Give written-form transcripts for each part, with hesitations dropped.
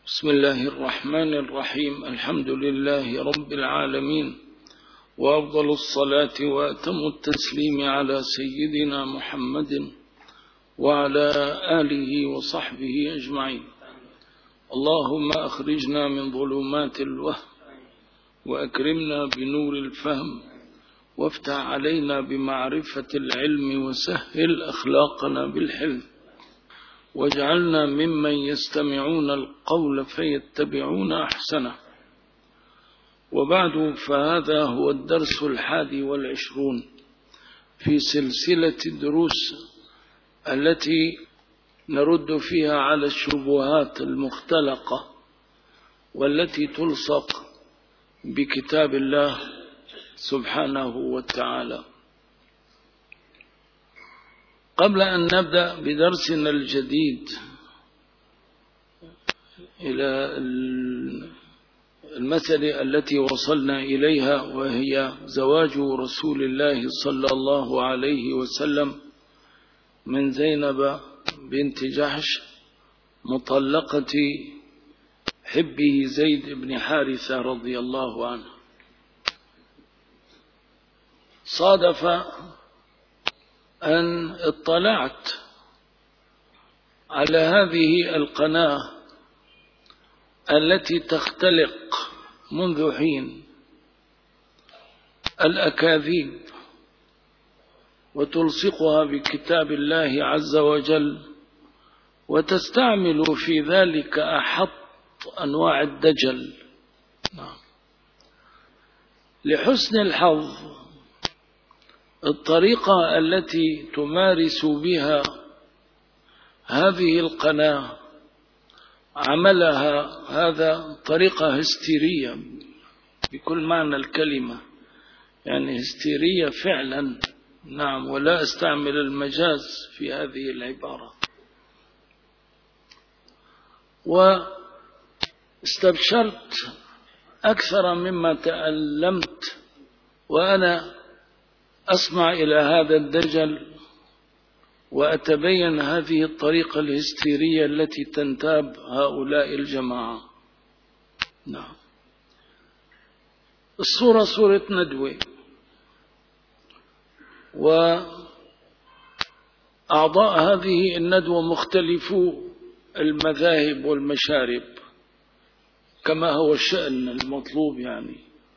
بسم الله الرحمن الرحيم. الحمد لله رب العالمين، وأفضل الصلاة وأتم التسليم على سيدنا محمد وعلى آله وصحبه أجمعين. اللهم أخرجنا من ظلمات الوهم وأكرمنا بنور الفهم، وافتح علينا بمعرفة العلم، وسهل أخلاقنا بالحلم، واجعلنا ممن يستمعون القول فيتبعون أحسنه. وبعد، فهذا هو الدرس 21 في سلسلة الدروس التي نرد فيها على الشبهات المختلقة والتي تلصق بكتاب الله سبحانه وتعالى. قبل أن نبدأ بدرسنا الجديد إلى المسألة التي وصلنا إليها، وهي زواج رسول الله صلى الله عليه وسلم من زينب بنت جحش مطلقة حبه زيد بن حارثة رضي الله عنه، صادف أن اطلعت على هذه القناة التي تختلق منذ حين الأكاذيب وتلصقها بكتاب الله عز وجل، وتستعمل في ذلك أحط أنواع الدجل. لحسن الحظ، الطريقة التي تمارس بها هذه القناة عملها هذا طريقة هستيرية بكل معنى الكلمة، يعني هستيرية فعلا. نعم، ولا استعمل المجاز في هذه العبارة. واستبشرت أكثر مما تألمت وأنا أسمع إلى هذا الدجل وأتبين هذه الطريقة الهستيرية التي تنتاب هؤلاء الجماعة. نعم، الصورة صورة ندوة، وأعضاء هذه الندوة مختلفو المذاهب والمشارب كما هو الشأن المطلوب. يعني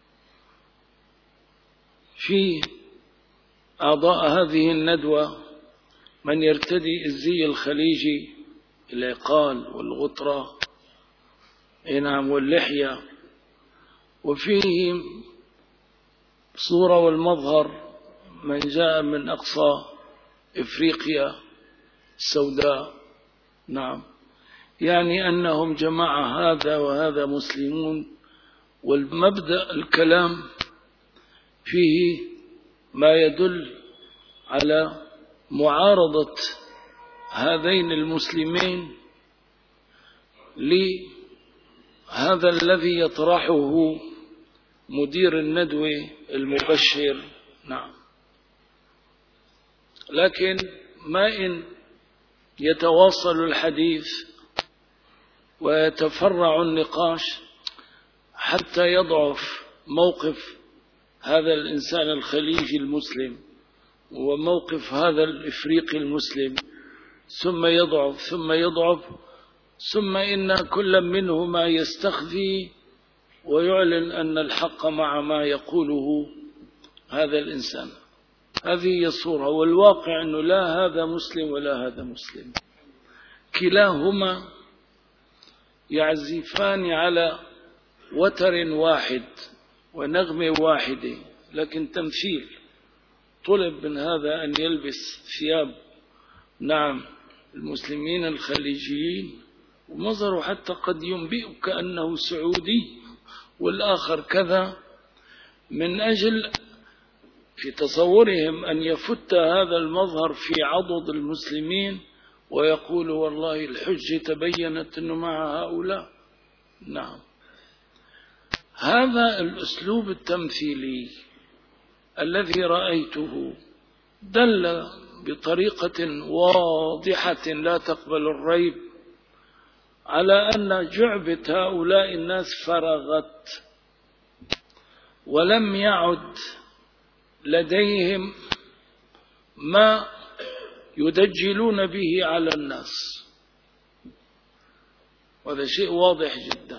في أعضاء هذه الندوة من يرتدي الزي الخليجي، العقال والغطرة، نعم، واللحية، وفيه صورة والمظهر من جاء من أقصى إفريقيا السوداء. نعم، يعني أنهم جماعة هذا وهذا مسلمون، والمبدأ الكلام فيه ما يدل على معارضة هذين المسلمين لهذا الذي يطرحه مدير الندوة المبشر. نعم، لكن ما إن يتواصل الحديث ويتفرع النقاش حتى يضعف موقف هذا الإنسان الخليجي المسلم وموقف هذا الإفريقي المسلم، ثم يضعف ثم يضعف، ثم إن كل منهما يستخفي ويعلن أن الحق مع ما يقوله هذا الإنسان. هذه هي الصورة، والواقع أنه لا هذا مسلم ولا هذا مسلم، كلاهما يعزفان على وتر واحد ونغمة واحدة، لكن تمثيل. طلب من هذا أن يلبس ثياب، نعم، المسلمين الخليجيين، ومظهره حتى قد ينبئك أنه سعودي، والآخر كذا، من أجل في تصورهم أن يفت هذا المظهر في عضد المسلمين ويقول والله الحجة تبينت أنه مع هؤلاء. نعم، هذا الأسلوب التمثيلي الذي رأيته دل بطريقة واضحة لا تقبل الريب على أن جعبة هؤلاء الناس فرغت ولم يعد لديهم ما يدجلون به على الناس، وهذا شيء واضح جدا.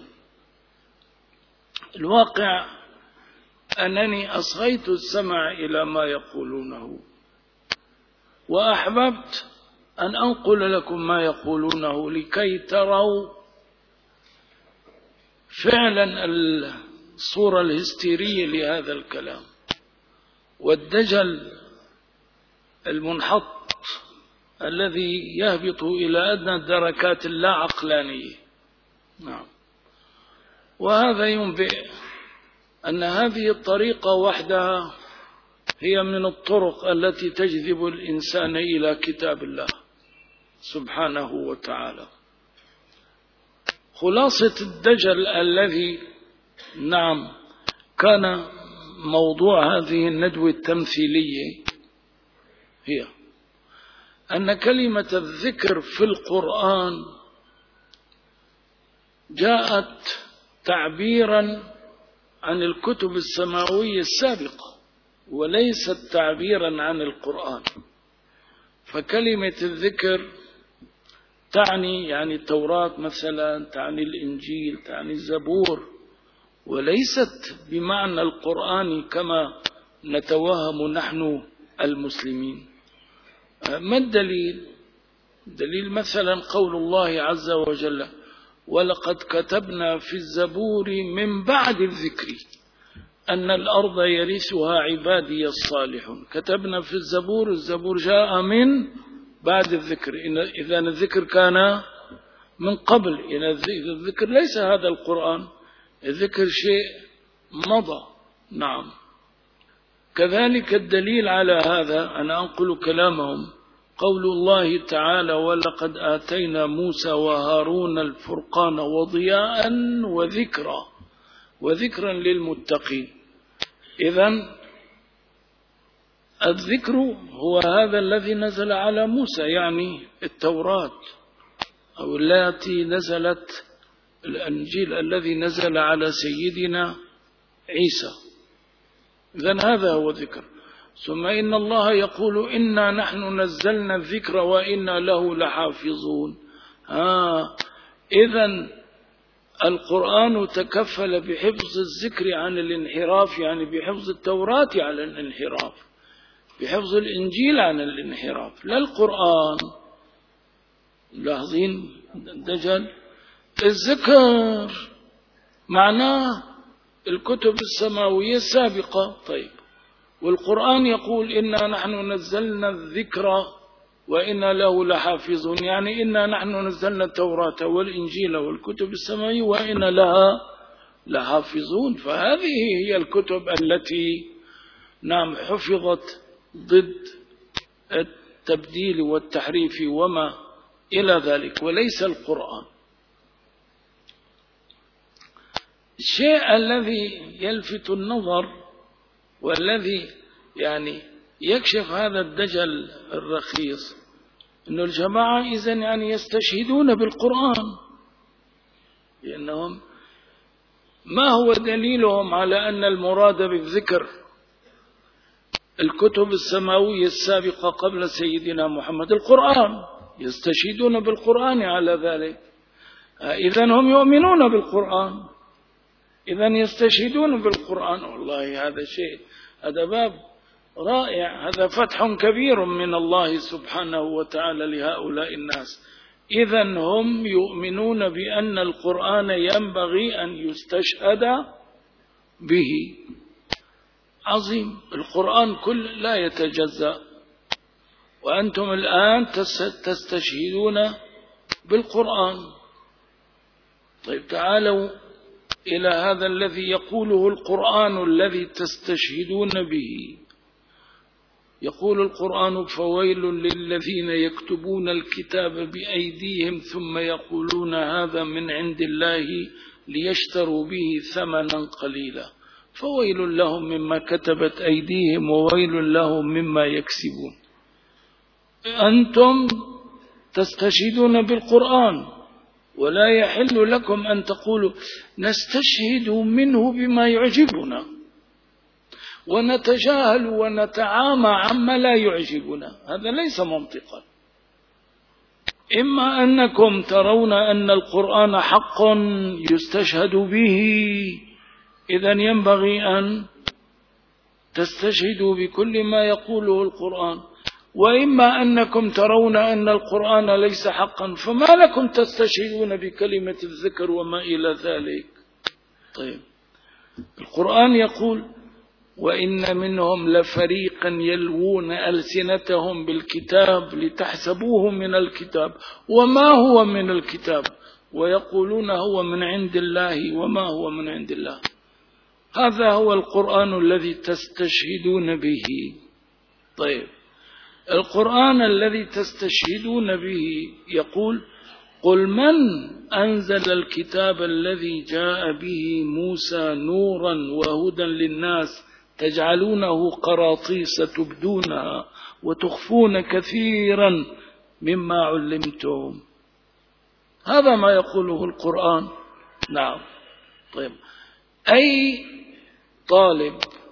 الواقع أنني أصغيت السمع إلى ما يقولونه، وأحببت أن أنقل لكم ما يقولونه لكي تروا فعلا الصورة الهستيرية لهذا الكلام والدجل المنحط الذي يهبط إلى أدنى الدركات اللا عقلانية. نعم. وهذا ينبئ أن هذه الطريقة وحدها هي من الطرق التي تجذب الإنسان إلى كتاب الله سبحانه وتعالى. خلاصة الدجل الذي نعم كان موضوع هذه الندوة التمثيلية هي أن كلمة الذكر في القرآن جاءت تعبيرا عن الكتب السماوية السابقة وليست تعبيرا عن القرآن. فكلمة الذكر تعني يعني التوراة مثلا، تعني الإنجيل، تعني الزبور، وليست بمعنى القرآن كما نتوهم نحن المسلمين. ما الدليل؟ دليل مثلا قول الله عز وجل: ولقد كتبنا في الزبور من بعد الذكر أن الأرض يرثها عبادي الصالحون. كتبنا في الزبور، الزبور جاء من بعد الذكر، إذا الذكر كان من قبل، الذكر ليس هذا القرآن، الذكر شيء مضى. نعم. كذلك الدليل على هذا أنا أنقل كلامهم قول الله تعالى: ولقد آتينا موسى وهارون الفرقان وضياء وذكرا للمتقين. إذن الذكر هو هذا الذي نزل على موسى، يعني التوراة، أو التي نزلت الإنجيل الذي نزل على سيدنا عيسى. إذن هذا هو الذكر. ثم إن الله يقول: إنا نحن نزلنا الذكر وإنا له لحافظون. إذن القرآن تكفل بحفظ الذكر عن الانحراف، يعني بحفظ التوراة عن الانحراف، بحفظ الإنجيل عن الانحراف، لا القرآن. لاحظين الدجل؟ الذكر معناه الكتب السماوية السابقة. طيب، والقرآن يقول: إنا نحن نزلنا الذكر وإنا له لحافظون، يعني إنا نحن نزلنا التوراة والإنجيل والكتب السماوية وإنا لها لحافظون. فهذه هي الكتب التي نعم حفظت ضد التبديل والتحريف وما إلى ذلك، وليس القرآن. الشيء الذي يلفت النظر والذي يعني يكشف هذا الدجل الرخيص إنه الجماعة إذن يعني يستشهدون بالقرآن، لأنهم ما هو دليلهم على أن المراد بالذكر الكتب السماوية السابقة قبل سيدنا محمد؟ القرآن. يستشهدون بالقرآن على ذلك. إذن هم يؤمنون بالقرآن، إذن يستشهدون بالقرآن. والله هذا شيء، هذا باب رائع، هذا فتح كبير من الله سبحانه وتعالى لهؤلاء الناس. إذن هم يؤمنون بأن القرآن ينبغي أن يستشهد به. عظيم. القرآن كل لا يتجزأ، وأنتم الآن تستشهدون بالقرآن. طيب، تعالوا إلى هذا الذي يقوله القرآن الذي تستشهدون به. يقول القرآن: فويل للذين يكتبون الكتاب بأيديهم ثم يقولون هذا من عند الله ليشتروا به ثمنا قليلا فويل لهم مما كتبت أيديهم وويل لهم مما يكسبون. أنتم تستشهدون بالقرآن، ولا يحل لكم أن تقولوا نستشهد منه بما يعجبنا ونتجاهل ونتعامى عما لا يعجبنا، هذا ليس منطقا. إما أنكم ترون أن القرآن حق يستشهد به، إذن ينبغي أن تستشهدوا بكل ما يقوله القرآن، وإما أنكم ترون أن القرآن ليس حقا، فما لكم تستشهدون بكلمة الذكر وما إلى ذلك. طيب، القرآن يقول وإن منهم لفريقا يلوون ألسنتهم بالكتاب لتحسبوه من الكتاب وما هو من الكتاب ويقولون هو من عند الله وما هو من عند الله. هذا هو القرآن الذي تستشهدون به. طيب، القرآن الذي تستشهدون به يقول قل من أنزل الكتاب الذي جاء به موسى نورا وهدى للناس تجعلونه قراطيس تبدونها وتخفون كثيرا مما علمتم. هذا ما يقوله القرآن. نعم. طيب، أي طالب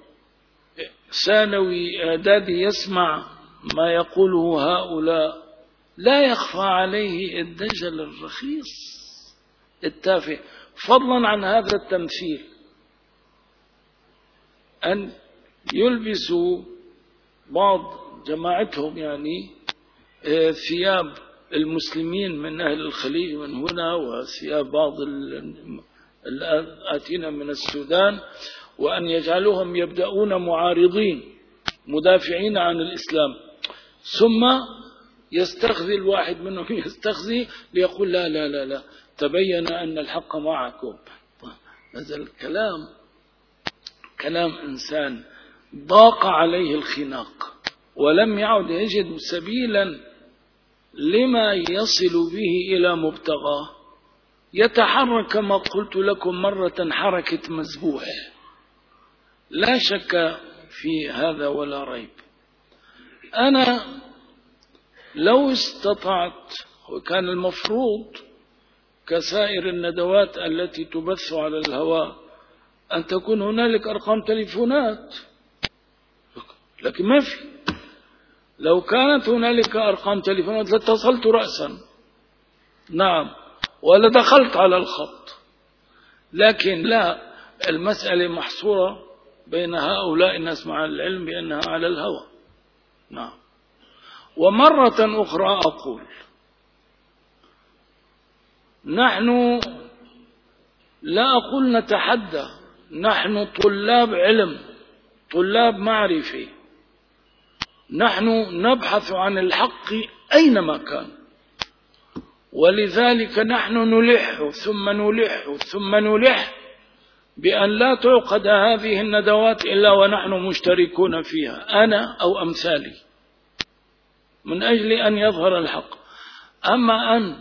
ثانوي إعدادي يسمع ما يقوله هؤلاء لا يخفى عليه الدجل الرخيص التافه، فضلا عن هذا التمثيل، أن يلبسوا بعض جماعتهم يعني ثياب المسلمين من أهل الخليج من هنا، وثياب بعض الآتين من السودان، وأن يجعلوهم يبدأون معارضين مدافعين عن الإسلام، ثم يستخزي الواحد منهم يستخزي ليقول لا لا لا لا تبين أن الحق معكم. هذا الكلام كلام إنسان ضاق عليه الخناق ولم يعد يجد سبيلا لما يصل به إلى مبتغاه، يتحرك كما قلت لكم مرة حركة مذبوح، لا شك في هذا ولا ريب. أنا لو استطعت، وكان المفروض كسائر الندوات التي تبث على الهواء أن تكون هنالك أرقام تليفونات، لكن ما في. لو كانت هنالك أرقام تليفونات لاتصلت رأسا، نعم، ولا دخلت على الخط، لكن لا، المسألة محصورة بين هؤلاء الناس مع العلم بأنها على الهوى. نعم. ومرة أخرى أقول نحن لا أقول نتحدى، نحن طلاب علم، طلاب معرفة، نحن نبحث عن الحق أينما كان، ولذلك نحن نلح ثم نلح ثم نلح بأن لا تعقد هذه الندوات إلا ونحن مشتركون فيها، أنا أو أمثالي، من أجل أن يظهر الحق. أما أن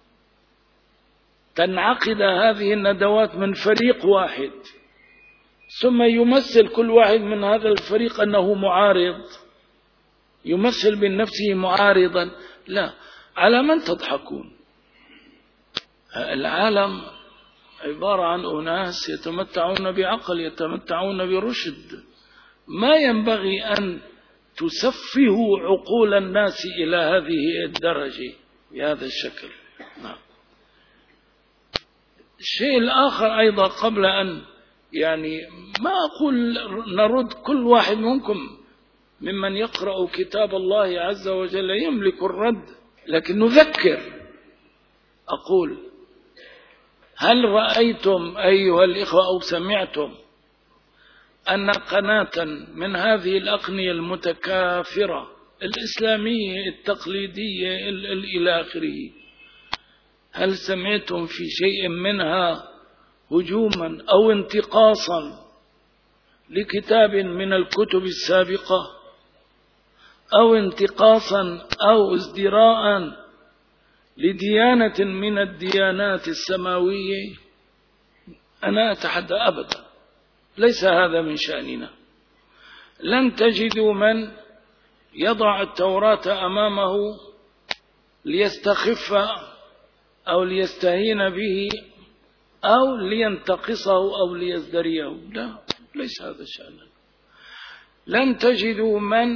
تنعقد هذه الندوات من فريق واحد ثم يمثل كل واحد من هذا الفريق أنه معارض، يمثل من نفسه معارضا، لا، على من تضحكون؟ العالم عبارة عن أناس يتمتعون بعقل، يتمتعون برشد، ما ينبغي أن تسفهوا عقول الناس إلى هذه الدرجة بهذا الشكل. نعم. الشيء الآخر أيضا، قبل أن يعني ما أقول نرد، كل واحد منكم ممن يقرأ كتاب الله عز وجل يملك الرد، لكن نذكر. أقول هل رأيتم أيها الإخوة أو سمعتم أن قناة من هذه الأقنية المتكافرة الإسلامية التقليدية إلى آخره، هل سمعتم في شيء منها هجوما أو انتقاصا لكتاب من الكتب السابقة، أو انتقاصا أو ازدراء لديانة من الديانات السماوية؟ أنا أتحدى أبدا، ليس هذا من شأننا. لن تجدوا من يضع التوراة أمامه ليستخف أو ليستهين به أو لينتقصه أو ليزدريه. لا، ليس هذا شأننا. لن تجدوا من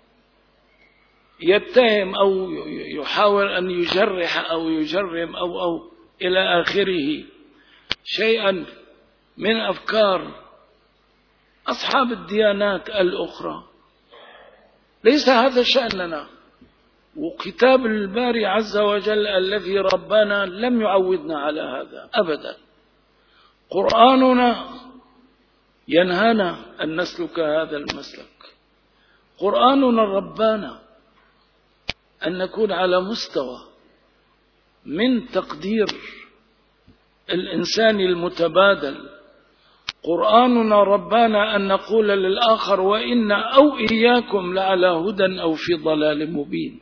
يتهم أو يحاول أن يجرح أو يجرم أو إلى آخره شيئا من أفكار أصحاب الديانات الأخرى. ليس هذا شأننا. وكتاب الباري عز وجل الذي ربنا لم يعودنا على هذا أبدا. قرآننا ينهانا أن نسلك هذا المسلك. قرآننا ربنا أن نكون على مستوى من تقدير الإنسان المتبادل. قرآننا ربنا أن نقول للآخر وإن أو إياكم لعلى هدى أو في ضلال مبين.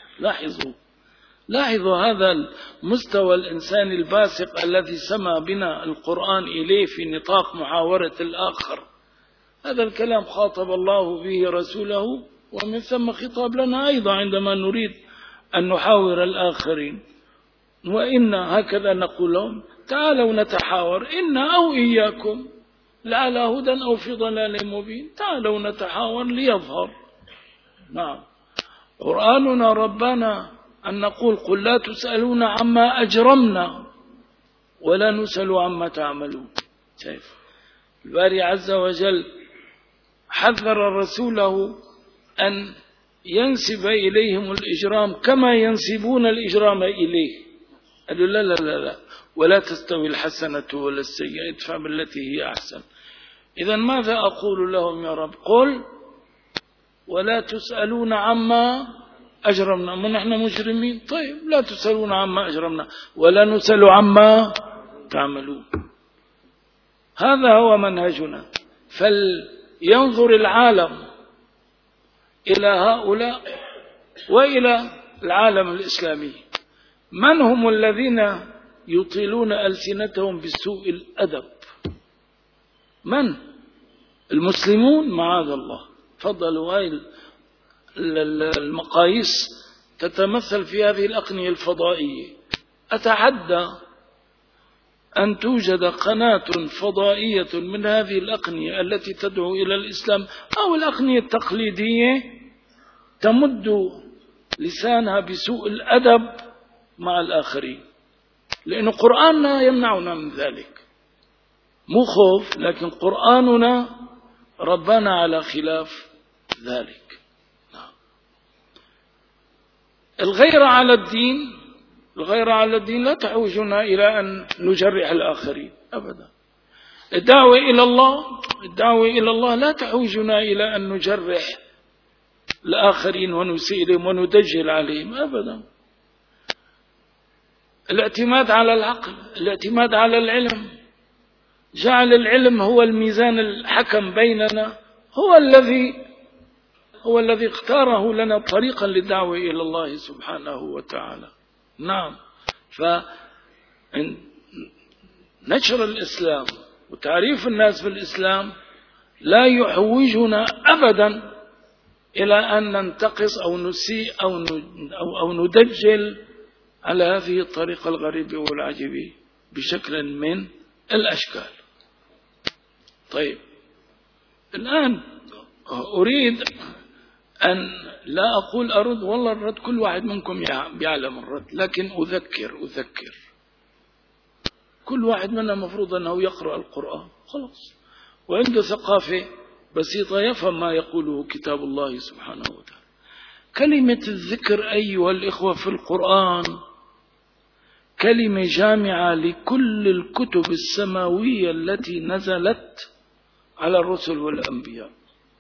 لاحظوا هذا المستوى الإنسان الباسق الذي سمى بنا القرآن إليه في نطاق محاورة الآخر. هذا الكلام خاطب الله به رسوله، ومن ثم خطاب لنا أيضا عندما نريد أن نحاور الآخرين. وإن هكذا نقول لهم تعالوا نتحاور، إن أو إياكم لعلى هدى أو في ضلال مبين. تعالوا نتحاور ليظهر. نعم. قرآننا ربنا أن نقول قل لا تسألون عما أجرمنا ولا نسأل عما تعملون. شايف الباري عز وجل حذر رسوله أن ينسب إليهم الإجرام كما ينسبون الإجرام إليه. قالوا لا لا لا لا، ولا تستوي الحسنة ولا السيئة، ادفع بالتي هي أحسن. إذا ماذا أقول لهم يا رب؟ قل ولا تسألون عما أجرمنا. من نحن مجرمين؟ طيب لا تسألون عما أجرمنا ولا نسأل عما تعملون. هذا هو منهجنا. فلينظر العالم إلى هؤلاء وإلى العالم الإسلامي. من هم الذين يطيلون ألسنتهم بسوء الأدب؟ من؟ المسلمون معاذ الله. تفضلوا. هاي المقاييس تتمثل في هذه الأقنية الفضائية. أتحدى أن توجد قناة فضائية من هذه الأقنية التي تدعو إلى الإسلام أو الأقنية التقليدية تمد لسانها بسوء الأدب مع الآخرين، لأن قرآننا يمنعنا من ذلك. مو خوف، لكن قرآننا ربنا على خلاف ذلك. الغيرة على الدين لا تحوجنا إلى أن نجرح الآخرين أبدا. الدعوة إلى الله لا تحوجنا إلى أن نجرح الآخرين ونسيء لهم وندجل عليهم أبدا. الاعتماد على العقل، الاعتماد على العلم، جعل العلم هو الميزان الحكم بيننا، هو الذي اختاره لنا طريقا للدعوة إلى الله سبحانه وتعالى. نعم. فنشر الإسلام وتعريف الناس بالإسلام لا يحوجنا أبدا إلى أن ننتقص أو نسيء أو ندجل على هذه الطريقة الغريبة والعجيبة بشكل من الأشكال. طيب، الآن أريد أن لا أقول أرد، والله الرد كل واحد منكم يعلم الرد، لكن أذكر كل واحد منا مفروض أنه يقرأ القرآن خلاص، وعنده ثقافة بسيطة يفهم ما يقوله كتاب الله سبحانه وتعالى. كلمة الذكر أيها الإخوة في القرآن كلمة جامعة لكل الكتب السماوية التي نزلت على الرسل والأنبياء.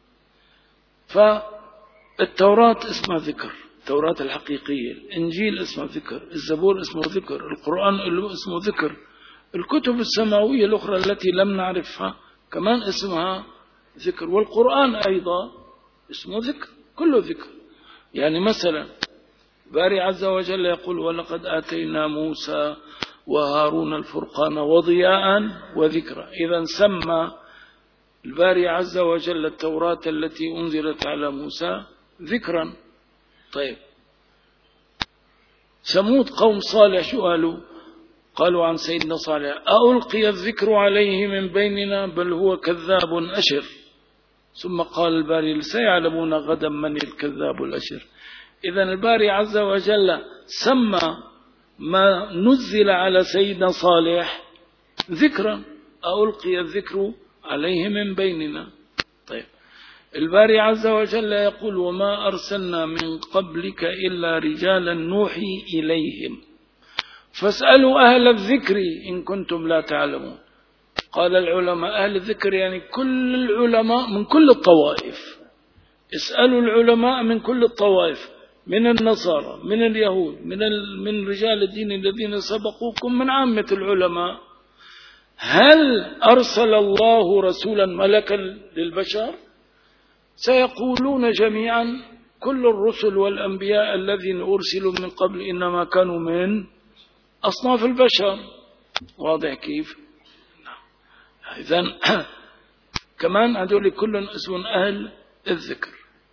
فالتوراة اسمها ذكر، التوراة الحقيقية، الإنجيل اسمه ذكر، الزبور اسمه ذكر، القرآن اسمه ذكر، الكتب السماوية الأخرى التي لم نعرفها كمان اسمها ذكر، والقرآن أيضا اسمه ذكر، كله ذكر. يعني مثلا الباري عز وجل يقول ولقد آتينا موسى وهارون الفرقان وضياء وذكرا. إذا سمى الباري عز وجل التوراة التي أنزلت على موسى ذكرا. طيب، ثمود قوم صالح شو قالوا عن سيدنا صالح ألقي الذكر عليه من بيننا بل هو كذاب أشر. ثم قال الباري سيعلمون غدا من الكذاب الأشر. إذن الباري عز وجل سمى ما نزل على سيدنا صالح ذكرا، ألقي الذكر عليه من بيننا. طيب الباري عز وجل يقول وما أرسلنا من قبلك إلا رجالا نوحي إليهم فاسألوا أهل الذكر إن كنتم لا تعلمون. قال العلماء أهل الذكر يعني كل العلماء من كل الطوائف. اسألوا العلماء من كل الطوائف، من النصارى، من اليهود، من رجال الدين الذين سبقوكم، من عامة العلماء. هل أرسل الله رسولا ملكا للبشر؟ سيقولون جميعا كل الرسل والأنبياء الذين أرسلوا من قبل إنما كانوا من أصناف البشر. واضح كيف؟ إذن كمان هذول كل اسم أهل الذكر.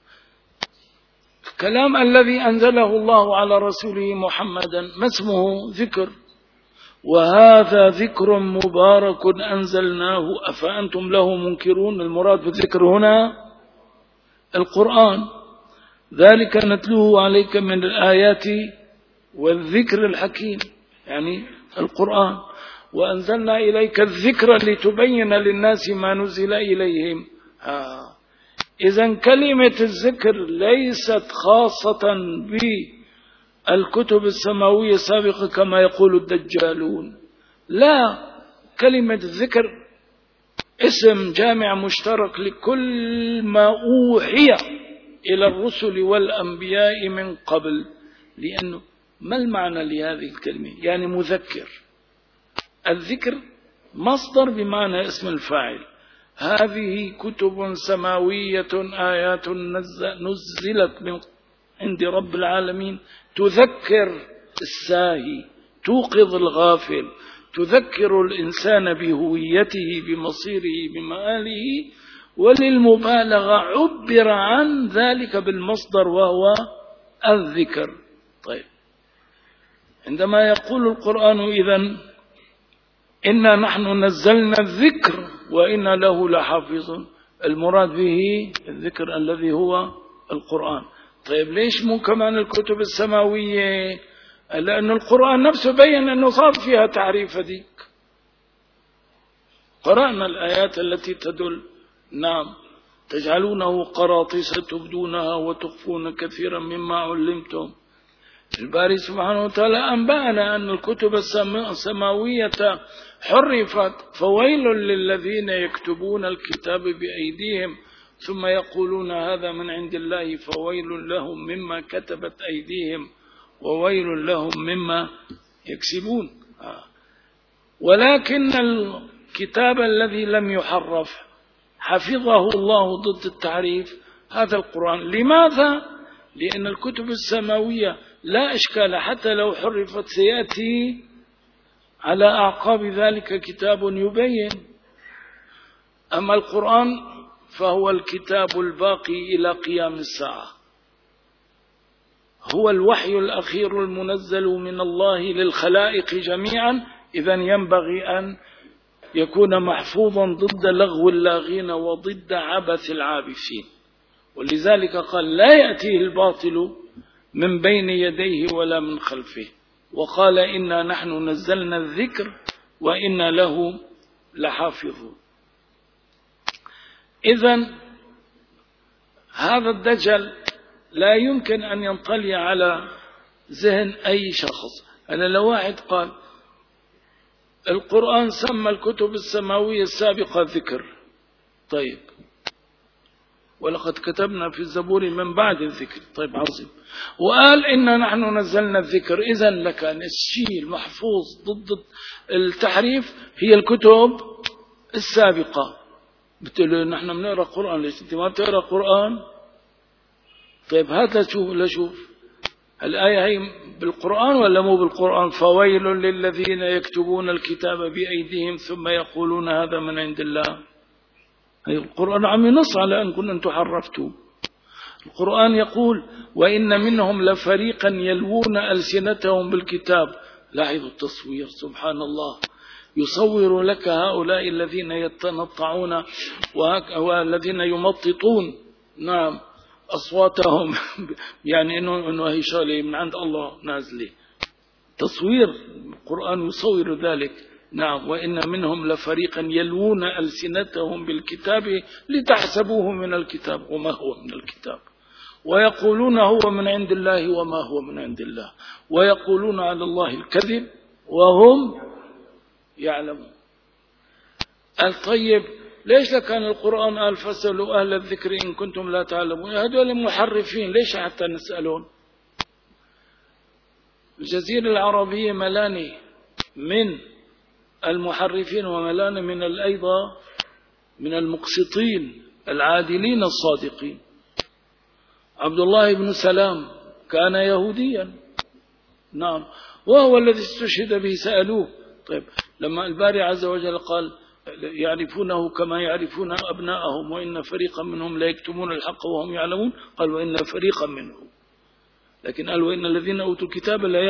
الكلام الذي أنزله الله على رسوله محمدا ما اسمه؟ ذكر. وهذا ذكر مبارك أنزلناه أفأنتم له منكرون. المراد بالذكر هنا القرآن. ذلك نتلوه عليك من الآيات والذكر الحكيم، يعني القرآن. وأنزلنا إليك الذكر لتبين للناس ما نزل إليهم. إذن كلمة الذكر ليست خاصة بالكتب السماوية السابقة كما يقول الدجالون. لا، كلمة الذكر اسم جامع مشترك لكل ما أوحي إلى الرسل والأنبياء من قبل. لأنه ما المعنى لهذه الكلمة؟ يعني مذكر. الذكر مصدر بمعنى اسم الفاعل. هذه كتب سماوية آيات نزلت من عند رب العالمين تذكر الساهي، توقظ الغافل، تذكر الإنسان بهويته، بمصيره، بمآله. وللمبالغة عبر عن ذلك بالمصدر وهو الذكر. طيب عندما يقول القرآن إذن إنا نحن نزلنا الذكر وإنا له لحافظون، المراد به الذكر الذي هو القرآن. طيب ليش مو كمان الكتب السماوية؟ لأن القرآن نفسه بين أنه صار فيها تعريف هذيك. قرأنا الآيات التي تدل. نعم، تجعلونه قراطيس تبدونها وتخفون كثيرا مما علمتم. الباري سبحانه وتعالى أنبأنا أن الكتب السماوية حرفت. فويل للذين يكتبون الكتاب بأيديهم ثم يقولون هذا من عند الله فويل لهم مما كتبت أيديهم وويل لهم مما يكسبون. ولكن الكتاب الذي لم يحرف حفظه الله ضد التحريف، هذا القرآن. لماذا؟ لأن الكتب السماوية لا إشكال حتى لو حرفت سيأتي على أعقاب ذلك كتاب يبين. أما القرآن فهو الكتاب الباقي إلى قيام الساعة، هو الوحي الأخير المنزل من الله للخلائق جميعا. إذن ينبغي أن يكون محفوظا ضد لغو اللاغين وضد عبث العابثين. ولذلك قال لا يأتيه الباطل من بين يديه ولا من خلفه. وقال إنا نحن نزلنا الذكر وإنا له لحافظون. إذن هذا الدجل لا يمكن أن ينطلي على ذهن أي شخص. أنا لو واحد قال القرآن سمى الكتب السماوية السابقة ذكر، طيب ولقد كتبنا في الزبور من بعد الذكر، طيب عظيم، وقال إنا نحن نزلنا الذكر. إذن لكان الشيء المحفوظ ضد التحريف هي الكتب السابقة. بتقول نحن بنقرأ قرآن، ليش أنت ما بتقرأ قرآن؟ طيب هات لشوف الآية هي بالقرآن ولا مو بالقرآن؟ فويل للذين يكتبون الكتاب بأيديهم ثم يقولون هذا من عند الله. القرآن عم ينص على أن كنتم حرفتوا. القرآن يقول وإن منهم لفريقا يلوون ألسنتهم بالكتاب. لاحظوا التصوير سبحان الله، يصور لك هؤلاء الذين يتنطعون والذين يمططون نعم أصواتهم يعني إنه هي شغلة من عند الله نازلة. تصوير القرآن يصور ذلك. نعم وإن منهم لفريقا يلوون ألسنتهم بالكتاب لتحسبوه من الكتاب وما هو من الكتاب ويقولون هو من عند الله وما هو من عند الله ويقولون على الله الكذب وهم يعلمون. طيب ليش لكان القرآن قال فاسألوا أهل الذكر إن كنتم لا تعلمون؟ هذول محرفين، ليش حتى نسألون؟ الجزيرة العربية ملاني من المحرفين وملاني من أيضا من المقسطين العادلين الصادقين. عبد الله بن سلام كان يهوديا نعم وهو الذي استشهد به. سألوه طيب لما الباري عز وجل قال يعرفونه كما يعرفون أبناءهم وإن فريقا منهم لا يكتمون الحق وهم يعلمون، قال وإن فريقا منهم، لكن قال وإن الذين أوتوا الكتاب لا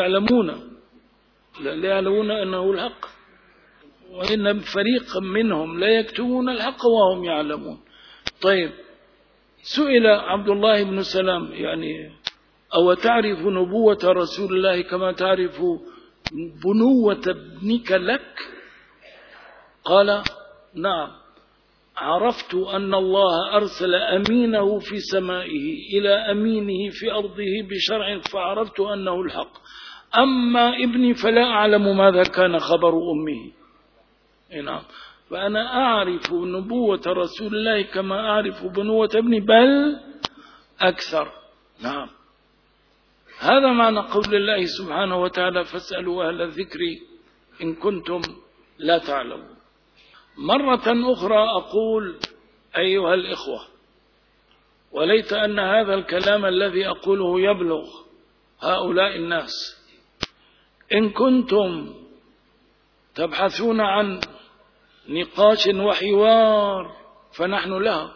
يعلمون أنه الحق وإن فريقا منهم لا يكتمون الحق وهم يعلمون. طيب سئل عبد الله بن سلام يعني أو تعرف نبوة رسول الله كما تعرف بنوة ابنك لك؟ قال نعم عرفت أن الله أرسل أمينه في سمائه إلى أمينه في أرضه بشرع فعرفت أنه الحق، أما ابني فلا أعلم ماذا كان خبر أمه. نعم فأنا أعرف نبوة رسول الله كما أعرف بنوة ابني بل أكثر. نعم هذا معنى قول الله سبحانه وتعالى فاسألوا أهل الذكر إن كنتم لا تعلمون. مرة أخرى أقول أيها الإخوة وليت أن هذا الكلام الذي أقوله يبلغ هؤلاء الناس، إن كنتم تبحثون عن نقاش وحوار فنحن لها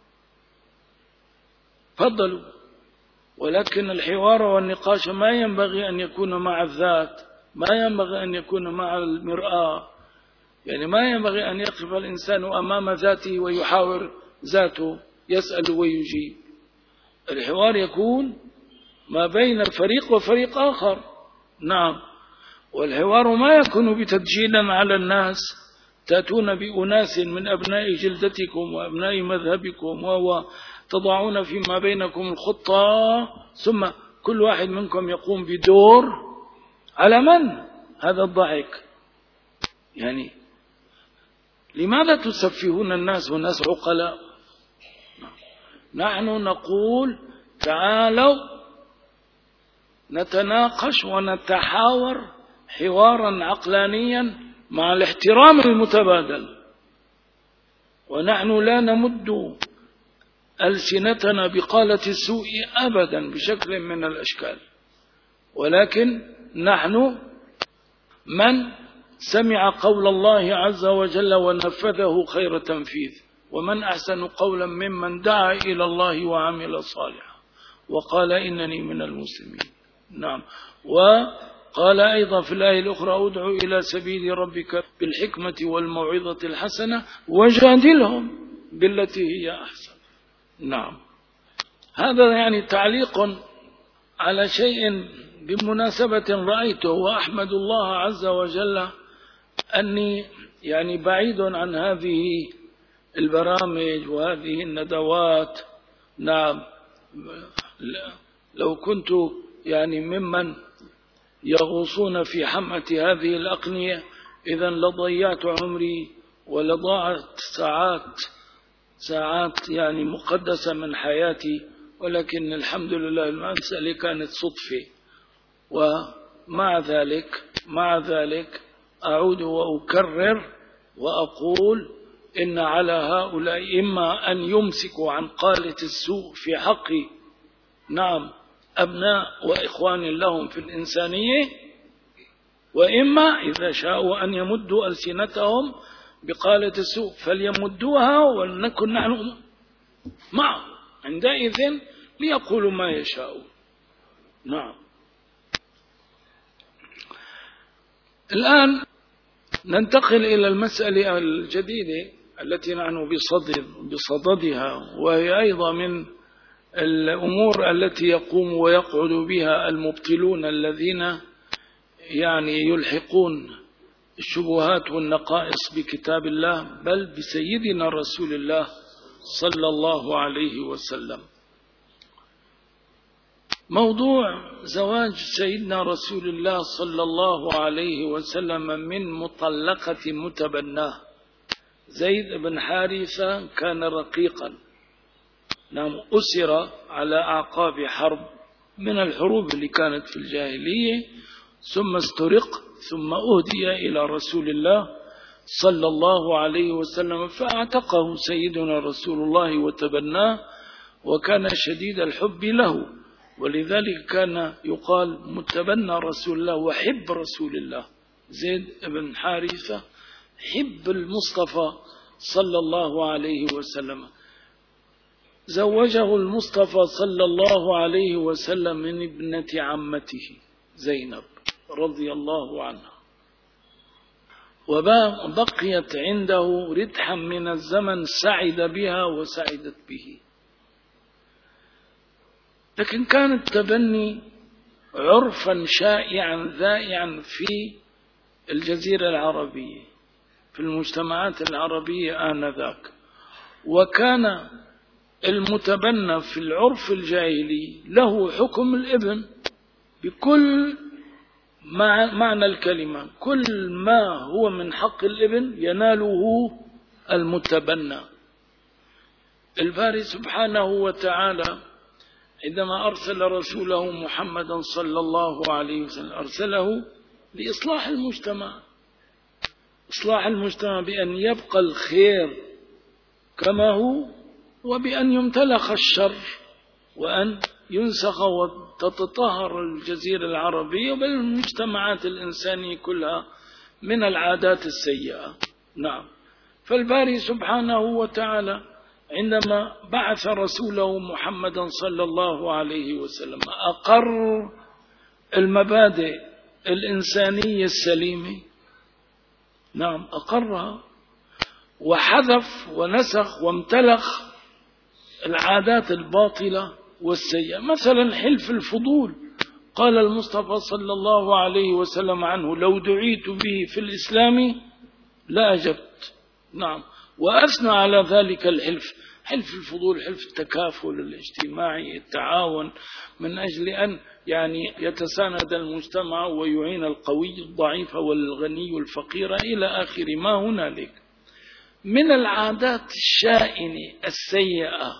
فضلوا، ولكن الحوار والنقاش ما ينبغي أن يكون مع الذات، ما ينبغي أن يكون مع المرآة، يعني ما ينبغي أن يقف الإنسان أمام ذاته ويحاور ذاته يسأل ويجيب. الحوار يكون ما بين فريق وفريق آخر. نعم والحوار ما يكون بتدجيل على الناس، تأتون بأناس من أبناء جلدتكم وأبناء مذهبكم وتضعون فيما بينكم الخطة ثم كل واحد منكم يقوم بدور على من؟ هذا الضحك. يعني لماذا تسفهون الناس والناس عقلاء؟ نحن نقول تعالوا نتناقش ونتحاور حوارا عقلانيا مع الاحترام المتبادل، ونحن لا نمد ألسنتنا بقالة السوء أبدا بشكل من الأشكال، ولكن نحن من سمع قول الله عز وجل ونفذه خير تنفيذ، ومن أحسن قولا ممن دعا إلى الله وعمل صالحا وقال إنني من المسلمين. نعم وقال أيضا في الآية الأخرى ادعو إلى سبيل ربك بالحكمة والموعظة الحسنة وجادلهم بالتي هي أحسن. نعم هذا يعني تعليق على شيء بمناسبة رأيته، وأحمد الله عز وجل أني يعني بعيد عن هذه البرامج وهذه الندوات. نعم لو كنت يعني ممن يغوصون في حمأة هذه الأقنية إذن لضيعت عمري ولضاعت ساعات يعني مقدسة من حياتي، ولكن الحمد لله المسألة كانت صدفة. ومع ذلك أعود وأكرر وأقول إن على هؤلاء إما أن يمسكوا عن قالة السوء في حق نعم أبناء وإخوان لهم في الإنسانية، وإما إذا شاءوا أن يمدوا ألسنتهم بقالة السوء فليمدوها ولنكن نحن معهم. عندئذ ليقولوا ما يشاءون. نعم. الآن ننتقل إلى المسألة الجديدة التي نحن بصددها، وهي أيضا من الأمور التي يقوم ويقعد بها المبطلون الذين يعني يلحقون الشبهات والنقائص بكتاب الله بل بسيدنا رسول الله صلى الله عليه وسلم. موضوع زواج سيدنا رسول الله صلى الله عليه وسلم من مطلقة متبناه. زيد بن حارثة كان رقيقا، نعم، أسر على أعقاب حرب من الحروب اللي كانت في الجاهلية، ثم استرق، ثم أهدي إلى رسول الله صلى الله عليه وسلم فأعتقه سيدنا رسول الله وتبناه، وكان شديد الحب له، ولذلك كان يقال متبنى رسول الله وحب رسول الله. زيد بن حارثة حب المصطفى صلى الله عليه وسلم. زوجه المصطفى صلى الله عليه وسلم من ابنة عمته زينب رضي الله عنها، وبقيت عنده ردحا من الزمن سعد بها وسعدت به. لكن كان التبني عرفا شائعا ذائعا في الجزيرة العربية، في المجتمعات العربية آنذاك، وكان المتبنى في العرف الجاهلي له حكم الابن بكل معنى الكلمة. كل ما هو من حق الابن يناله المتبنى. الباري سبحانه وتعالى عندما أرسل رسوله محمدا صلى الله عليه وسلم أرسله لإصلاح المجتمع، إصلاح المجتمع بأن يبقى الخير كما هو، وبأن يمتلخ الشر، وأن ينسخ وتتطهر الجزيرة العربية بل المجتمعات الإنسانية كلها من العادات السيئة. نعم. فالباري سبحانه وتعالى عندما بعث رسوله محمدا صلى الله عليه وسلم أقر المبادئ الإنسانية السليمة، نعم أقرها، وحذف ونسخ وامتلخ العادات الباطلة والسيئة. مثلا حلف الفضول، قال المصطفى صلى الله عليه وسلم عنه: لو دعيت به في الإسلام لا أجبت. نعم. وأثنى على ذلك الحلف، حلف الفضول، حلف التكافل الاجتماعي، التعاون من أجل أن يعني يتساند المجتمع ويعين القوي الضعيف والغني الفقير إلى آخر ما هنالك من العادات الشائنة السيئة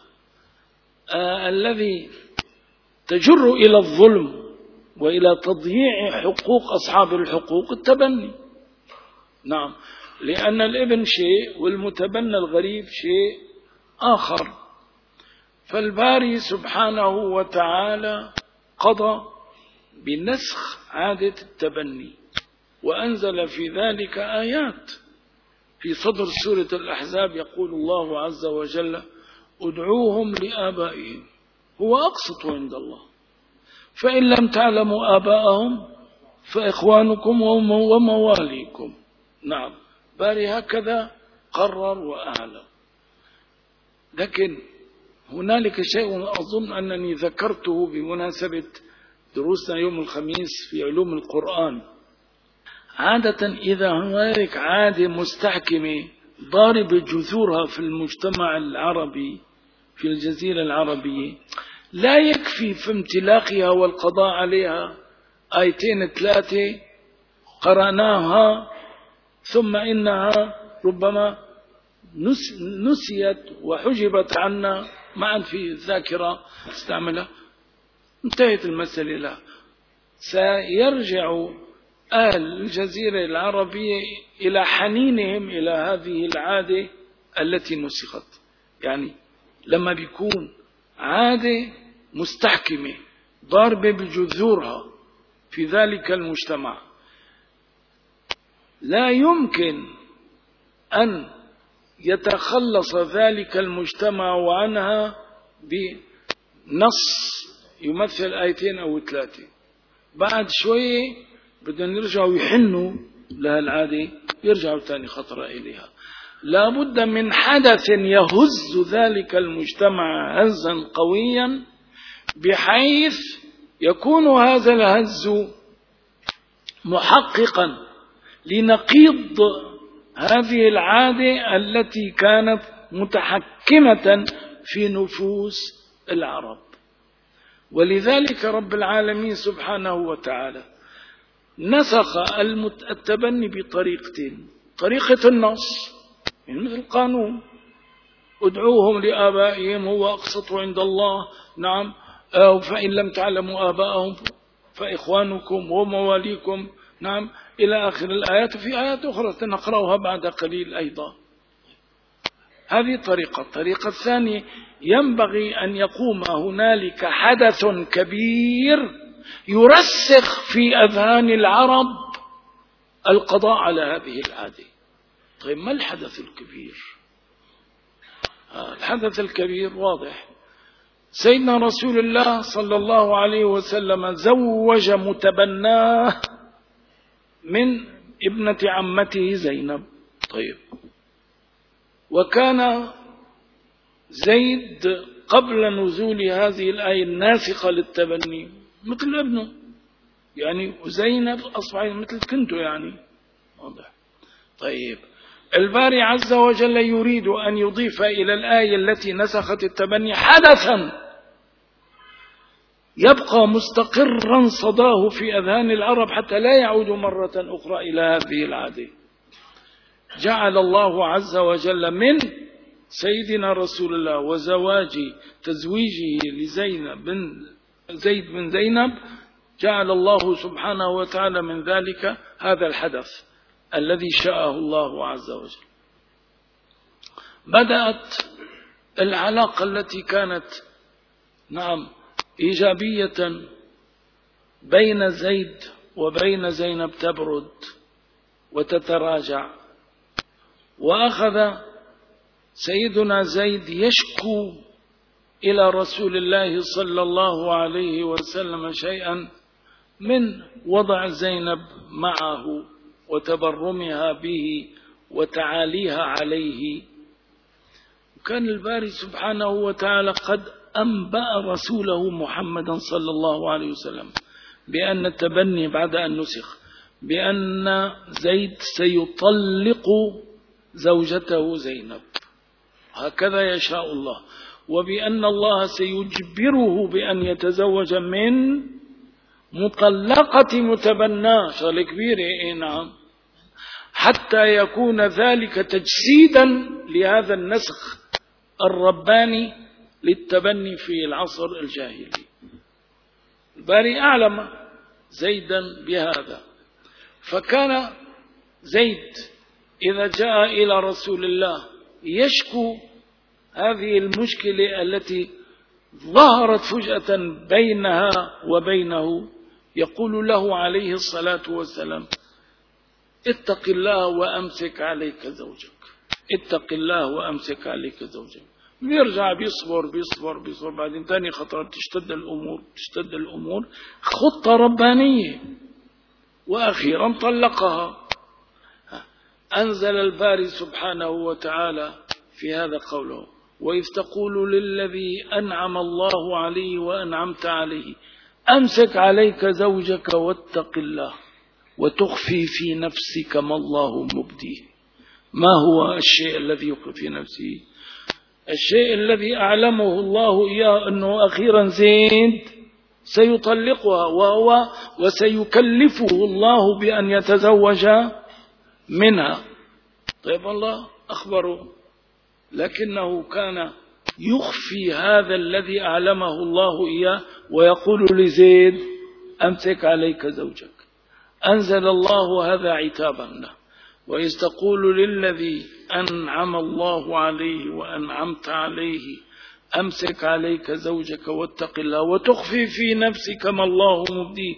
الذي تجر إلى الظلم وإلى تضييع حقوق أصحاب الحقوق. التبني، نعم، لأن الابن شيء والمتبنى الغريب شيء آخر. فالباري سبحانه وتعالى قضى بنسخ عادة التبني، وأنزل في ذلك آيات. في صدر سورة الأحزاب يقول الله عز وجل: ادعوهم لآبائهم هو أقسط عند الله، فإن لم تعلموا آباءهم فإخوانكم ومواليكم. نعم، باري هكذا قرر وأعلم. لكن هنالك شيء أظن أنني ذكرته بمناسبة دروسنا يوم الخميس في علوم القرآن. عادة إذا هنالك عادة مستحكمة ضاربة جذورها في المجتمع العربي في الجزيرة العربية، لا يكفي في امتلاقها والقضاء عليها آيتين ثلاثة قرأناها ثم إنها ربما نسيت وحجبت عنا معا في الذاكرة استعملها، انتهت المسألة. لا، سيرجع أهل الجزيرة العربية إلى حنينهم إلى هذه العادة التي نسخت. يعني لما بيكون عادة مستحكمة ضاربة بجذورها في ذلك المجتمع، لا يمكن أن يتخلص ذلك المجتمع عنها نص يمثل آيتين أو 3، بعد شوية بدهم يرجعوا يحنوا لها العادة، يرجعوا تاني خطرة إليها. لا بد من حدث يهز ذلك المجتمع هزا قويا، بحيث يكون هذا الهز محققا لنقيض هذه العادة التي كانت متحكمة في نفوس العرب. ولذلك رب العالمين سبحانه وتعالى نسخ التبني بطريقتين: طريقة النص مثل قانون ادعوهم لآبائهم هو أقسط عند الله، نعم، فإن لم تعلموا آباءهم فإخوانكم ومواليكم، نعم، إلى آخر الآيات. في آيات أخرى سنقرأها بعد قليل أيضا. هذه طريقة. الطريقة الثانية: ينبغي أن يقوم هنالك حدث كبير يرسخ في أذهان العرب القضاء على هذه العادة. طيب ما الحدث الكبير؟ الحدث الكبير واضح. سيدنا رسول الله صلى الله عليه وسلم زوج متبناه من ابنة عمته زينب. طيب، وكان زيد قبل نزول هذه الآية الناسخة للتبني مثل ابنه، يعني زينب أصبحت مثل كنته، يعني واضح. طيب، الباري عز وجل يريد أن يضيف إلى الآية التي نسخت التبني حدثا يبقى مستقرا صداه في أذهان العرب حتى لا يعود مرة أخرى إلى هذه العادة. جعل الله عز وجل من سيدنا رسول الله تزويجه زيد بن زينب، جعل الله سبحانه وتعالى من ذلك هذا الحدث الذي شاءه الله عز وجل. بدأت العلاقة التي كانت، نعم، إيجابية بين زيد وبين زينب تبرد وتتراجع، وأخذ سيدنا زيد يشكو إلى رسول الله صلى الله عليه وسلم شيئا من وضع زينب معه وتبرمها به وتعاليها عليه. وكان الباري سبحانه وتعالى قد أنبأ رسوله محمدا صلى الله عليه وسلم بأن التبني بعد أن نسخ بأن زيد سيطلق زوجته زينب، هكذا يشاء الله، وبأن الله سيجبره بأن يتزوج من مطلقة متبناه، شغلة كبيرة، نعم، حتى يكون ذلك تجسيدا لهذا النسخ الرباني للتبني في العصر الجاهلي. الباري أعلم زيدا بهذا، فكان زيد إذا جاء إلى رسول الله يشكو هذه المشكلة التي ظهرت فجأة بينها وبينه، يقول له عليه الصلاة والسلام: اتق الله وأمسك عليك زوجك، اتق الله وأمسك عليك زوجك. بيرجع بيصبر بعدين تاني خطر تشتد الأمور، خطة ربانية، وأخيرا طلقها. أنزل الباري سبحانه وتعالى في هذا قوله: وإذ تقول للذي أنعم الله عليه وأنعمت عليه أمسك عليك زوجك واتق الله وتخفي في نفسك ما الله مبديه. ما هو الشيء الذي يخفي في نفسه؟ الشيء الذي أعلمه الله إياه أنه أخيرا زيد سيطلقها، وسيكلفه الله بأن يتزوج منها. طيب، الله أخبره، لكنه كان يخفي هذا الذي أعلمه الله إياه ويقول لزيد: أمسك عليك زوجك. أنزل الله هذا عتابا له: وإذ تقول للذي أنعم الله عليه وأنعمت عليه أمسك عليك زوجك واتق الله وتخفي في نفسك ما الله مبديه.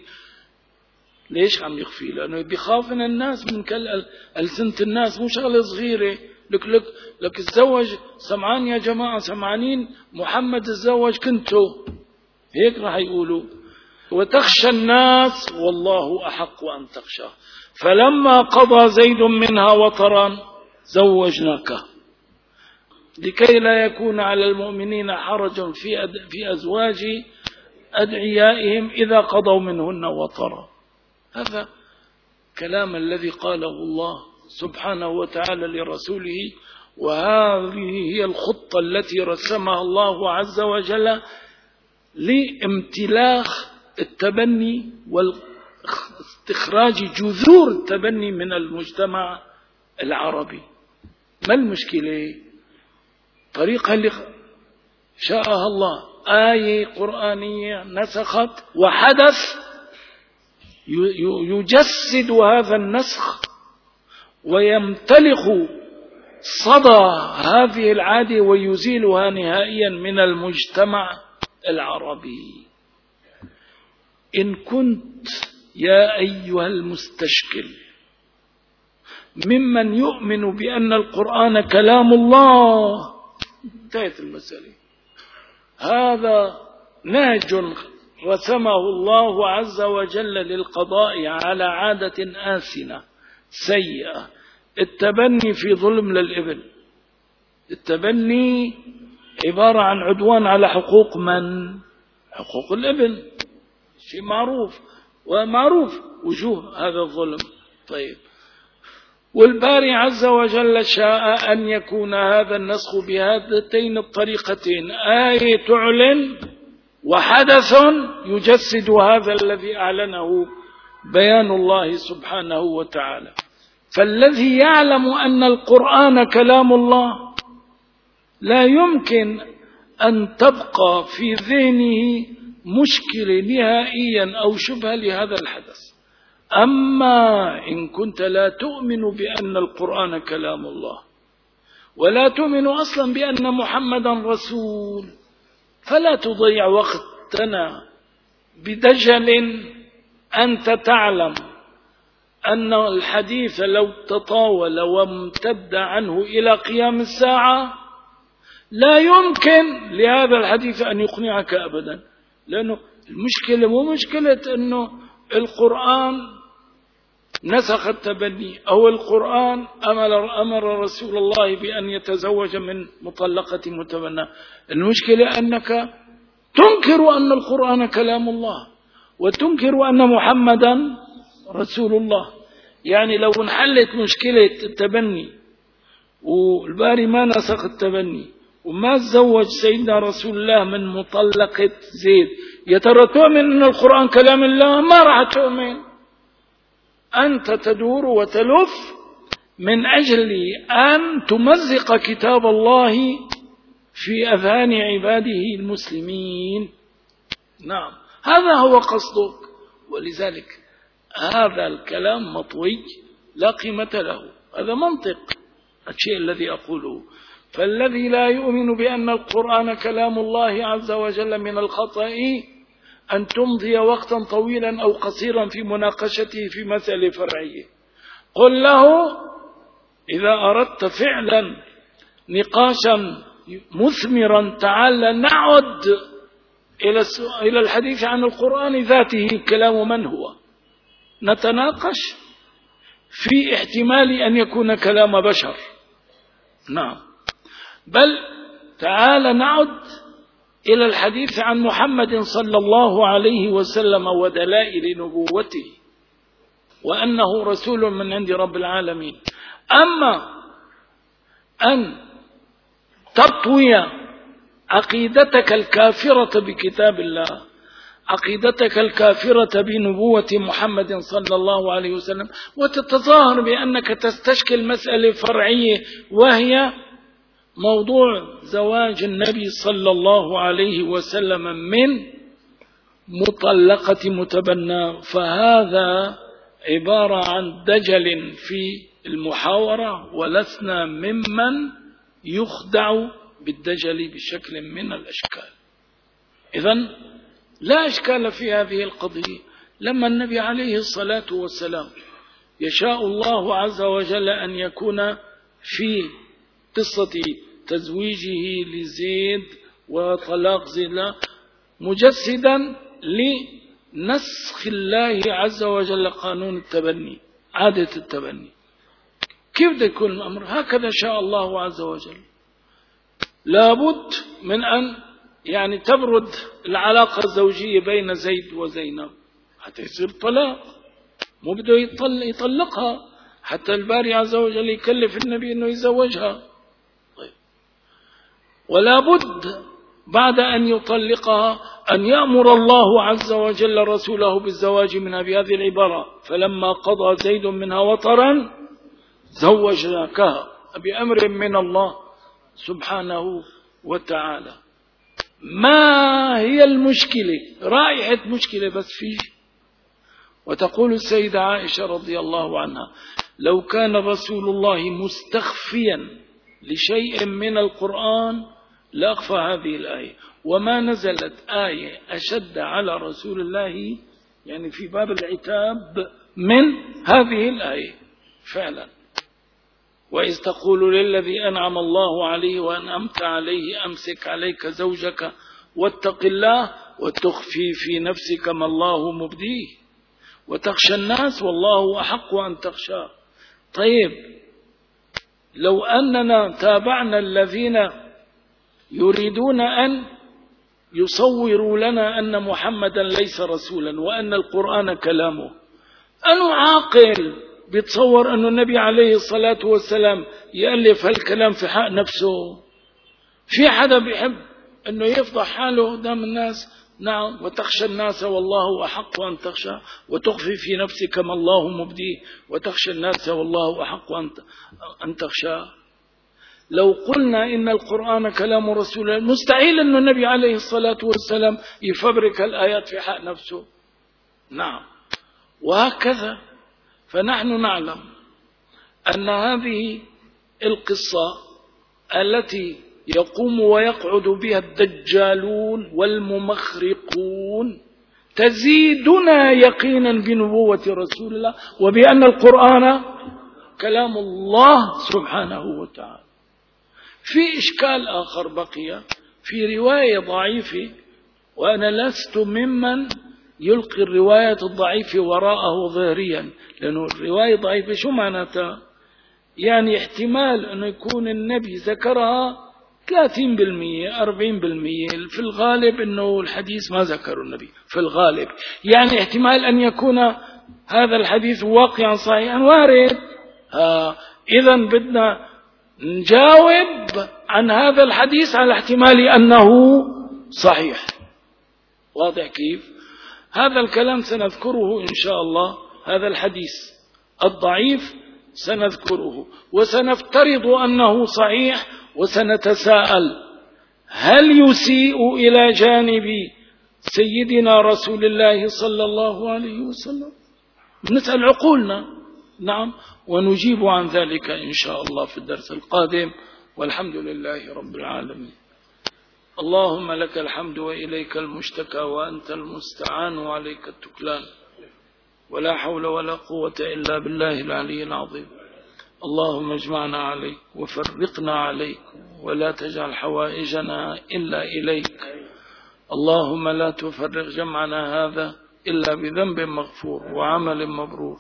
ليش عم يخفي؟ لأنه بيخاف من الناس، من ألسنة الناس، مو شغلة صغيرة، لك تزوج، سمعان يا جماعة، سمعانين محمد تزوج كنتو، هيك راح يقولوا. وتخشى الناس والله أحق أن تخشى، فلما قضى زيد منها وطرا زوجناك لكي لا يكون على المؤمنين حرج في أزواج أدعيائهم إذا قضوا منهن وطرا. هذا كلام الذي قاله الله سبحانه وتعالى لرسوله، وهذه هي الخطة التي رسمها الله عز وجل لامتلاخ التبني واستخراج جذور التبني من المجتمع العربي. ما المشكلة؟ طريقة اللي شاءها الله، آية قرآنية نسخت وحدث يجسد هذا النسخ ويمتلخ صدى هذه العادة ويزيلها نهائيا من المجتمع العربي. إن كنت يا أيها المستشكل ممن يؤمن بأن القرآن كلام الله، انتهت المسألة. هذا نهج رسمه الله عز وجل للقضاء على عادة آسنة سيئة، التبني في ظلم للابن. التبني عبارة عن عدوان على حقوق من؟ حقوق الابن، شيء معروف، ومعروف وجوه هذا الظلم. طيب، والباري عز وجل شاء أن يكون هذا النسخ بهاتين الطريقتين، آية تعلن وحدث يجسد هذا الذي أعلنه بيان الله سبحانه وتعالى. فالذي يعلم أن القرآن كلام الله لا يمكن أن تبقى في ذهنه مشكلة نهائيا أو شبهة لهذا الحدث. أما إن كنت لا تؤمن بأن القرآن كلام الله ولا تؤمن أصلا بأن محمدا رسول، فلا تضيع وقتنا بدجل. أنت تعلم أن الحديث لو تطاول وامتد عنه إلى قيام الساعة لا يمكن لهذا الحديث أن يقنعك أبدا، لأنه المشكلة مو مشكلة أنه القرآن نسخ التبني أو القرآن أمر رسول الله بأن يتزوج من مطلقة متبنى. المشكلة أنك تنكر أن القرآن كلام الله وتنكر أن محمدا رسول الله. يعني لو انحلت مشكلة التبني والباري ما نسخ التبني وما تزوج سيدنا رسول الله من مطلقة زيد، يا ترى تؤمن أن القرآن كلام الله؟ ما راح تؤمن. أنت تدور وتلف من أجل أن تمزق كتاب الله في أذهان عباده المسلمين. نعم، هذا هو قصدك. ولذلك هذا الكلام مطوي لا قيمة له، هذا منطق الشيء الذي أقوله. فالذي لا يؤمن بأن القرآن كلام الله عز وجل من الخطأ أن تمضي وقتا طويلا أو قصيرا في مناقشته في مسألة فرعية. قل له إذا أردت فعلا نقاشا مثمرا تعال نعد إلى الحديث عن القرآن ذاته، كلام من هو، نتناقش في احتمال أن يكون كلام بشر. نعم، بل تعال نعد إلى الحديث عن محمد صلى الله عليه وسلم ودلائل نبوته وأنه رسول من عند رب العالمين. أما أن تطوي عقيدتك الكافرة بكتاب الله، عقيدتك الكافرة بنبوة محمد صلى الله عليه وسلم، وتتظاهر بأنك تستشكل مسألة فرعية وهي موضوع زواج النبي صلى الله عليه وسلم من مطلقة متبنى، فهذا عبارة عن دجل في المحاورة، ولسنا ممن يخدع بالدجل بشكل من الأشكال. إذن لا إشكال في هذه القضية. لما النبي عليه الصلاة والسلام يشاء الله عز وجل أن يكون في قصة تزويجه لزيد وطلاق زيد مجسدا لنسخ الله عز وجل قانون التبني، عادة التبني. كيف بده يكون الأمر؟ هكذا شاء الله عز وجل. لابد من أن يعني تبرد العلاقة الزوجية بين زيد وزينب حتى يصير طلاق، مو بده يطلقها حتى الباري عز وجل يكلف النبي أنه يزوجها. طيب. ولا بد بعد أن يطلقها أن يأمر الله عز وجل رسوله بالزواج منها بهذه العبارة: فلما قضى زيد منها وطرا زوجناكها، بأمر من الله سبحانه وتعالى. ما هي المشكلة؟ رائحة مشكلة بس فيه. وتقول السيدة عائشة رضي الله عنها: لو كان رسول الله مستخفيا لشيء من القرآن لأخفى هذه الآية، وما نزلت آية أشد على رسول الله يعني في باب العتاب من هذه الآية فعلا. وإذ تقول للذي أنعم الله عليه وأنعمت عليه أمسك عليك زوجك واتق الله وتخفي في نفسك ما الله مبديه وتخشى الناس والله أحق أن تخشاه. طيب، لو أننا تابعنا الذين يريدون أن يصوروا لنا أن محمدا ليس رسولا وأن القرآن كلامه، أنه عاقل بيتصور أن النبي عليه الصلاة والسلام يألف هالكلام في حق نفسه؟ في حدا بيحب أنه يفضح حاله قدام الناس؟ نعم. وتخشى الناس والله أحق أن تخشى وتخفي في نفسك ما الله مبديه وتخشى الناس والله أحق أن تخشى. لو قلنا إن القرآن كلام رسول الله، مستحيل أن النبي عليه الصلاة والسلام يفبرك الآيات في حق نفسه. نعم. وهكذا فنحن نعلم أن هذه القصة التي يقوم ويقعد بها الدجالون والممخرقون تزيدنا يقينا بنبوة رسول الله وبأن القرآن كلام الله سبحانه وتعالى. في إشكال آخر بقي في رواية ضعيفة، وأنا لست ممن يلقي الرواية الضعيفة وراءه ظاهريا، لأنه الرواية ضعيفة شو معناتها؟ يعني احتمال أنه يكون النبي ذكرها 30% 40%، في الغالب أنه الحديث ما ذكر النبي في الغالب. يعني احتمال أن يكون هذا الحديث واقعا صحيحا وارد. إذا بدنا نجاوب عن هذا الحديث على احتمال أنه صحيح. واضح كيف؟ هذا الكلام سنذكره إن شاء الله. هذا الحديث الضعيف سنذكره وسنفترض أنه صحيح، وسنتساءل: هل يسيء إلى جانب سيدنا رسول الله صلى الله عليه وسلم؟ نسأل عقولنا. نعم. ونجيب عن ذلك إن شاء الله في الدرس القادم، والحمد لله رب العالمين. اللهم لك الحمد وإليك المشتكى وأنت المستعان وعليك التكلان، ولا حول ولا قوة إلا بالله العلي العظيم. اللهم اجمعنا عليك وفرقنا عليك، ولا تجعل حوائجنا إلا إليك. اللهم لا تفرق جمعنا هذا إلا بذنب مغفور وعمل مبرور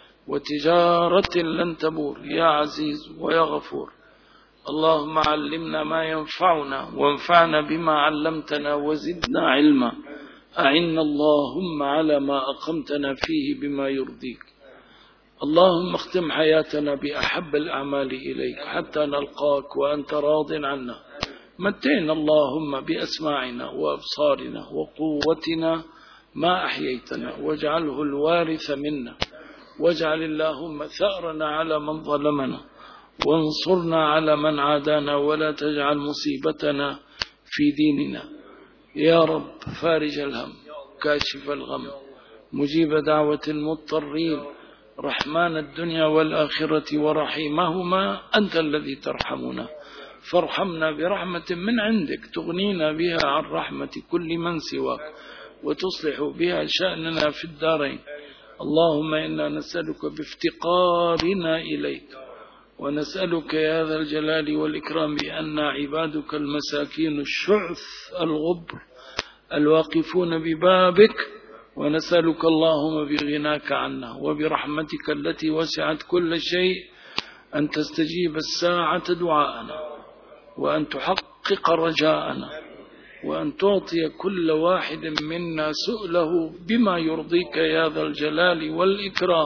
وتجارة لن تبور يا عزيز ويا غفور. اللهم علمنا ما ينفعنا وانفعنا بما علمتنا وزدنا علما. أعنا اللهم على ما أقمتنا فيه بما يرضيك. اللهم اختم حياتنا بأحب الأعمال إليك حتى نلقاك وأنت راض عنا. متعنا اللهم بأسماعنا وأبصارنا وقوتنا ما أحييتنا، واجعله الوارث منا، واجعل اللهم ثأرنا على من ظلمنا، وانصرنا على من عادانا، ولا تجعل مصيبتنا في ديننا. يا رب فارج الهم، كاشف الغم، مجيب دعوة المضطرين، رحمن الدنيا والآخرة ورحيمهما، أنت الذي ترحمنا، فارحمنا برحمة من عندك تغنينا بها عن رحمة كل من سواك، وتصلح بها شأننا في الدارين. اللهم إنا نسألك بافتقارنا إليك ونسألك يا ذا الجلال والإكرام بأن عبادك المساكين الشعث الغبر الواقفون ببابك، ونسألك اللهم بغناك عنا وبرحمتك التي وسعت كل شيء أن تستجيب الساعة دعاءنا، وأن تحقق رجاءنا، وأن تعطي كل واحد منا سؤله بما يرضيك يا ذا الجلال والإكرام.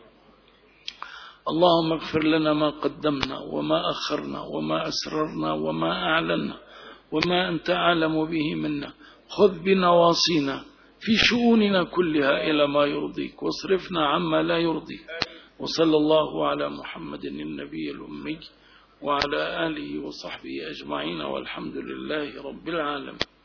اللهم اغفر لنا ما قدمنا وما أخرنا وما أسررنا وما أعلنا وما أنت أعلم به منا. خذ بنواصينا في شؤوننا كلها إلى ما يرضيك، واصرفنا عما لا يرضيك. وصلى الله على محمد النبي الأمي وعلى آله وصحبه أجمعين، والحمد لله رب العالمين.